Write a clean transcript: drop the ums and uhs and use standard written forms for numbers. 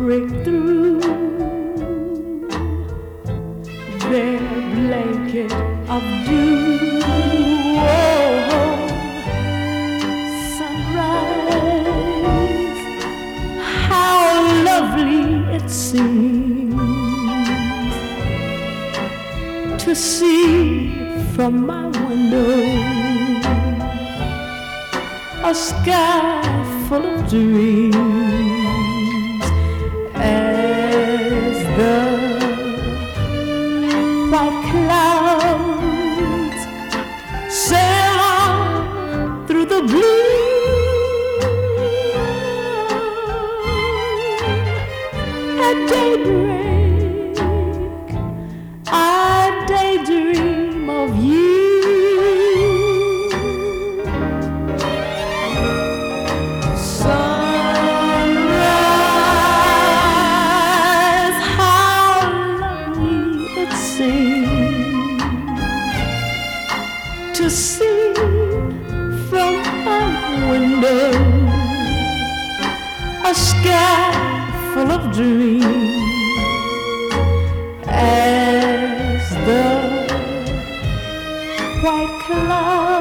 break through their blanket of dew. Oh, sunrise, how lovely it seems to see from my window a sky full of dreams, as the white clouds sail through the blue. At daybreak I daydream of you. Sunrise, how lovely it seems to see from my window a sky full of dreams, as the white clouds